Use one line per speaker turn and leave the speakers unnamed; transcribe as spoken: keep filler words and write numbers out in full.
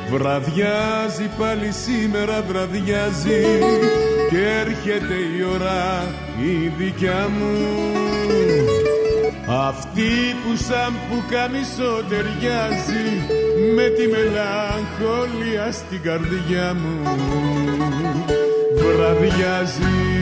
Βραδιάζει πάλι σήμερα, βραδιάζει και έρχεται η ώρα η δικιά μου, αυτή που σαν πουκάμισο ταιριάζει με τη μελαγχολία στην καρδιά μου. Βραδιάζει